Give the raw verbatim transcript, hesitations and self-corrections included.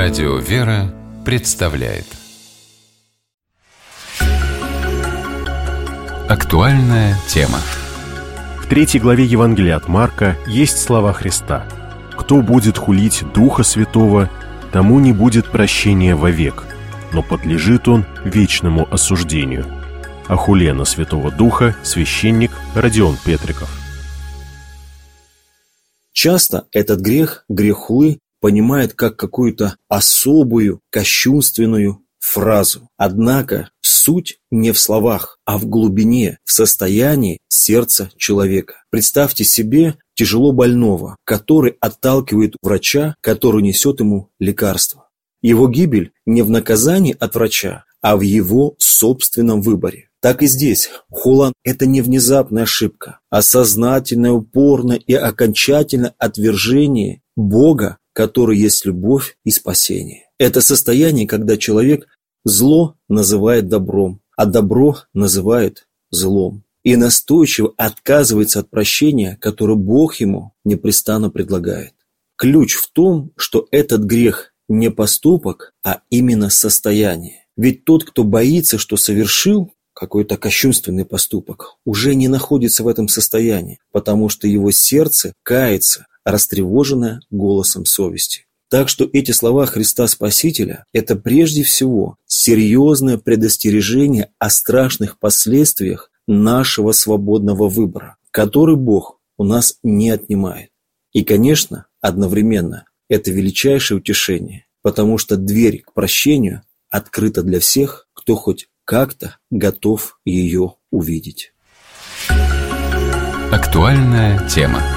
Радио «Вера» представляет актуальная тема. В третьей главе Евангелия от Марка есть слова Христа: «Кто будет хулить Духа Святого, тому не будет прощения вовек, но подлежит он вечному осуждению». О хуле на Святого Духа священник Родион Петриков. Часто этот грех, грех хулы, понимает как какую-то особую, кощунственную фразу. Однако суть не в словах, а в глубине, в состоянии сердца человека. Представьте себе тяжело больного, который отталкивает врача, который несет ему лекарство. Его гибель не в наказании от врача, а в его собственном выборе. Так и здесь. Хула – это не внезапная ошибка, а сознательное, упорное и окончательное отвержение Бога, который есть любовь и спасение. Это состояние, когда человек зло называет добром, а добро называет злом. И настойчиво отказывается от прощения, которое Бог ему непрестанно предлагает. Ключ в том, что этот грех не поступок, а именно состояние. Ведь тот, кто боится, что совершил какой-то кощунственный поступок, уже не находится в этом состоянии, потому что его сердце кается, растревоженное голосом совести. Так что эти слова Христа Спасителя – это прежде всего серьезное предостережение о страшных последствиях нашего свободного выбора, который Бог у нас не отнимает. И, конечно, одновременно это величайшее утешение, потому что дверь к прощению открыта для всех, кто хоть как-то готов ее увидеть. Актуальная тема.